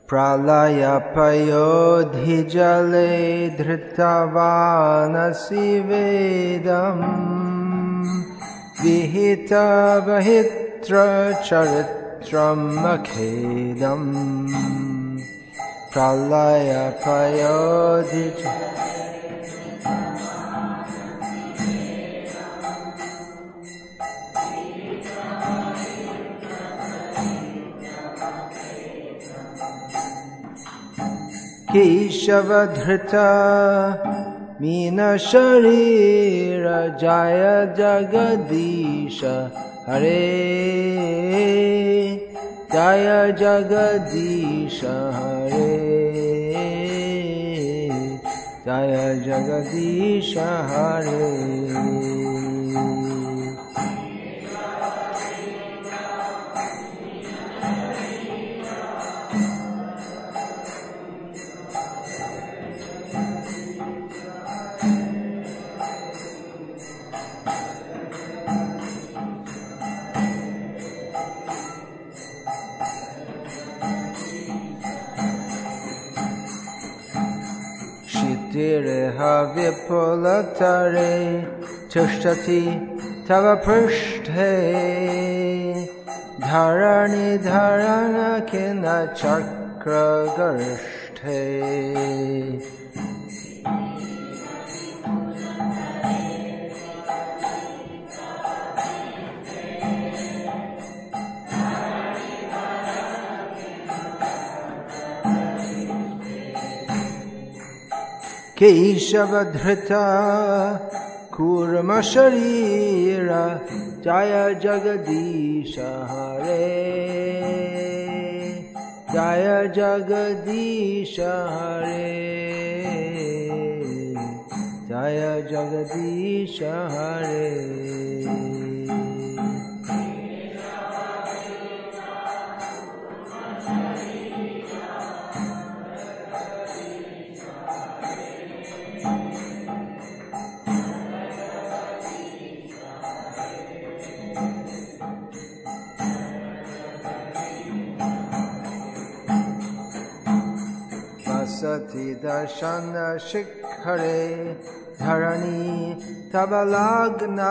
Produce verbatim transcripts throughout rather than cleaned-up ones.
प्रलयपयोधिजले धृतवानसि वेदम् विहितवहित्रचरित्रम् अखेदम् प्रलयपयोधिजले केशवधृता मीनशरीर जय जगदीश हरे जय जगदीश हरे जय जगदीश हरे क्षितिर्ह विपुलतरे तिष्ठति तव पृष्ठे धरणिधरण खिन्न चक्रगर्ष्ठे केशवधृता कूर्मशरीर जय जगदीश हरे जय जगदीश हरे जय जगदीश हरे सति दर्शन शिखरे धरणी तव लग्ना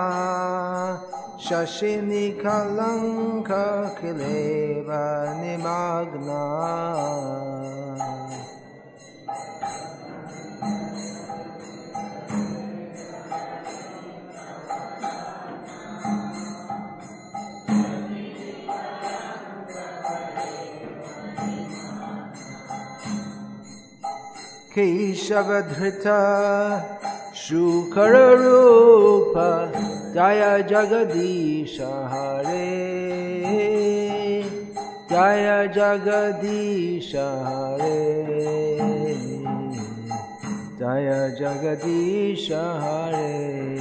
शशिनि कलंक किलेव निमग्ना केशवधृता शुकर रूप जय जगदीश हरे जय जगदीश हरे जय जगदीश हरे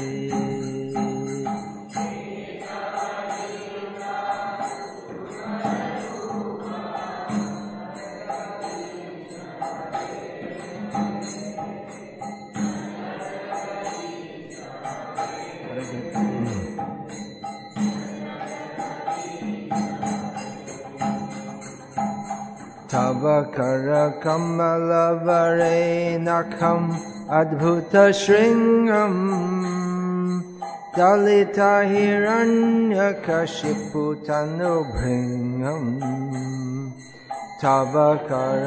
तव कर कमलवरे नखम् अद्भुत शृङ्गम् दलिता हिरण्यकशिपु तनुभृङ्गम् तव कर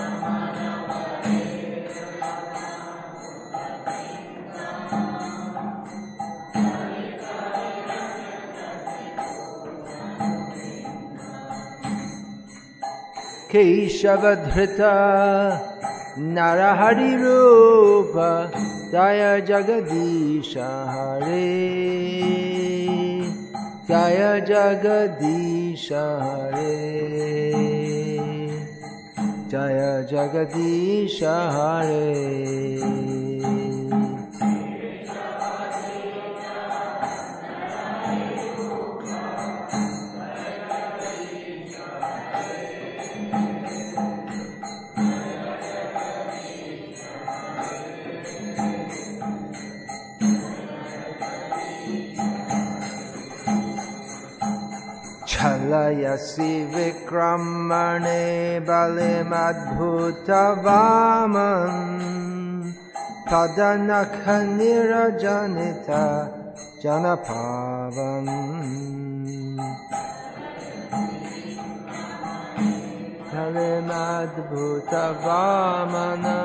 केशवधृता नरहरि रूप जय जगदीश हरे जय जगदीश हरे जय जगदीश हरे छल Sadayasi Vikramane Balim Adbhutavaman Padanakha Nirajanita Janapavan Balim Adbhutavamana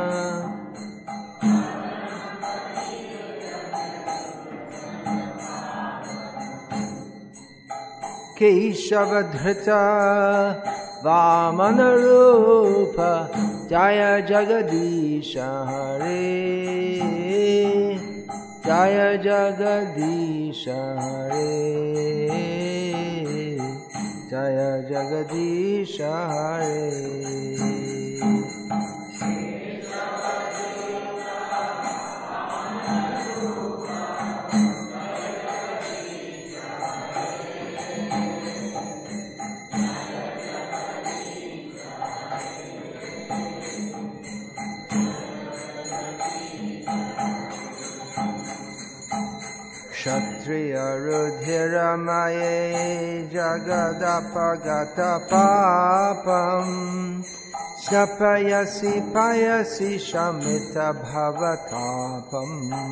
Keshavadhrita Vamanarupa Jaya Jagadisha Hare Jaya Jagadisha Hare Jaya Jagadisha Hare Kshatriya Rudhira Maye Jagadapagata Papam Snapayasi Payasi Shamita Bhavatapam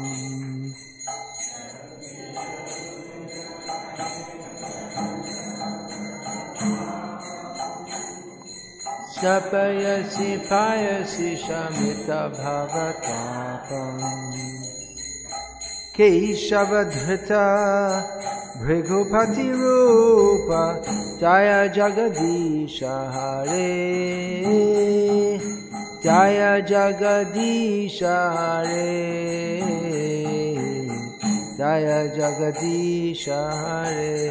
Snapayasi Payasi Shamita Bhavatapam Keshavadhrita Bhrigupati Rupa Jaya Jagadisha Hare Jaya Jagadisha Hare Jaya Jagadisha Hare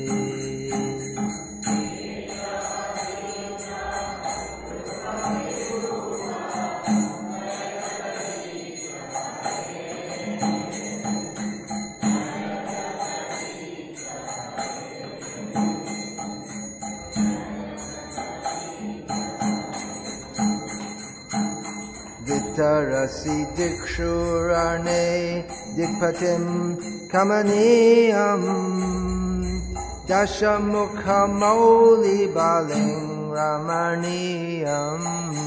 Vitarasi Dikshurane Dikpatim Kamaniyam Dashamukha Mauli Baling Ramaniyam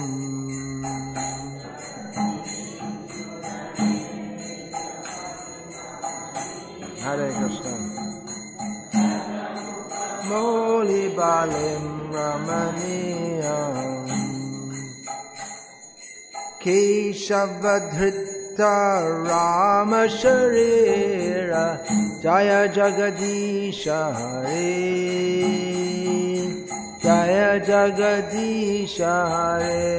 Hare Krishna Mauli Balim Ramaniyam Keshavadhrita Rama Sharira Jaya Jagadisha Hare Jaya Jagadisha Hare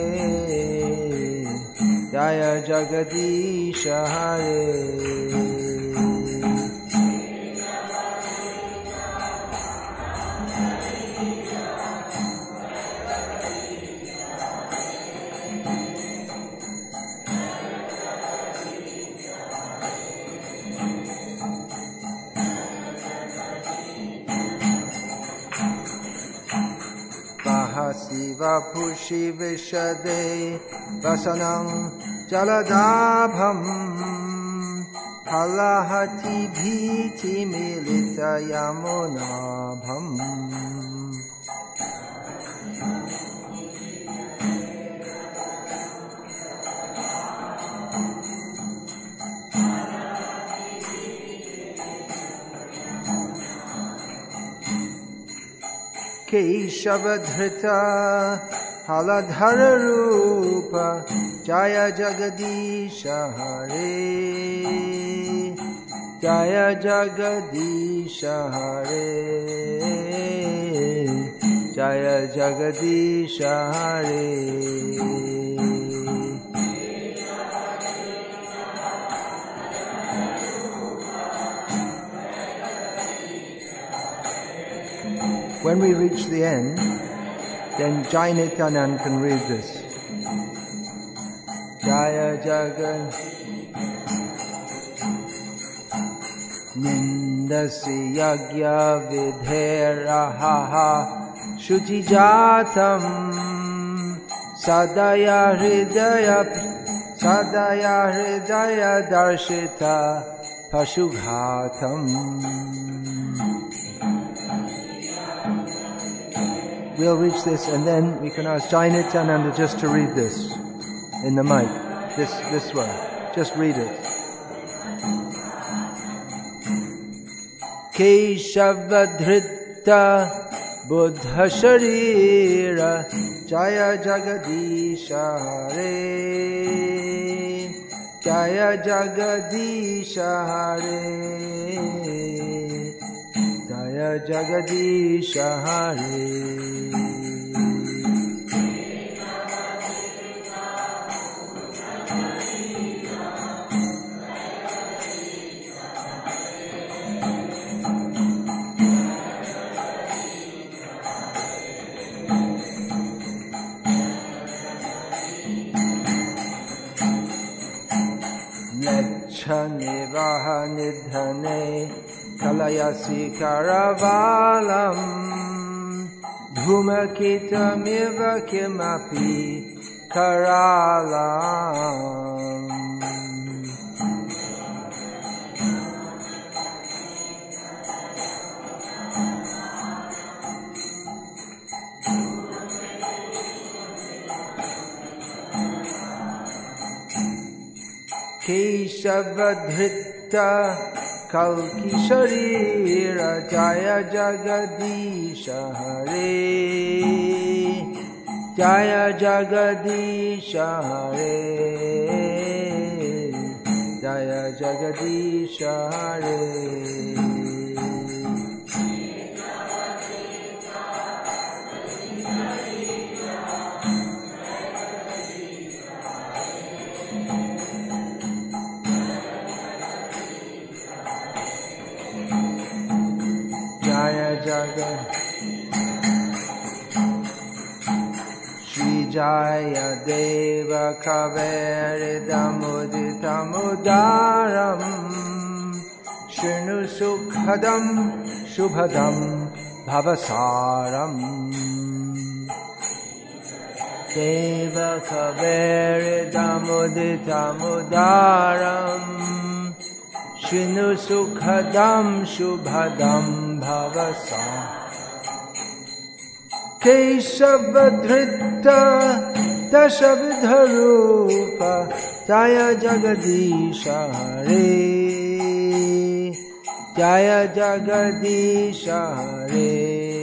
Jaya Jagadisha Hare Siva Pushi Vishade Vasanam Jaladabham Halahati Bhiti Milita Yamunabham Keshavadhrita Haladhara Rupa Jaya Jagadisha Hare Jaya Jagadisha Hare Jaya Jagadisha Hare When we reach the end, then Jai Nityanand can read this. Jaya Jagan Nindasi Yagya Vidheraha Shuchi Jatam Sadaya Hridaya Sadaya Hridaya Darshita Pashughatam we'll reach this, and then we can ask Jai Nityananda just to read this in the mic. This this one. Just read it. Keshavadhrita Buddha Sharira Jaya Jagadisha Hare Jaya Jagadisha Hare Jaya Jagadisha Hare. Nivaha nidhane kalayasi karavalam dhumakita miva kimapi karalam. Keshavadhrita Kalki Sharira Jaya Jagadisha Hare Jaya Jagadisha Hare Jaya Jagadisha Hare. Shri Jaya Deva Kaveridamuditamudaram Shrinu Sukhadam Shubhadam Bhavasaram. Deva Kaveridamuditamudaram Shinu Sukhadam Shubhadam Bhavasam. Keshavadhrita Dashavidharupa Jaya Jagadisha Hare Jaya Jagadisha Hare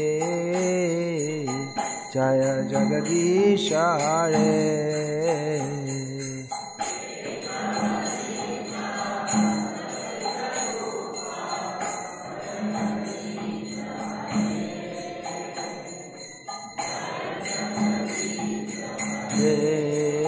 Jaya Jagadisha Hare. Hare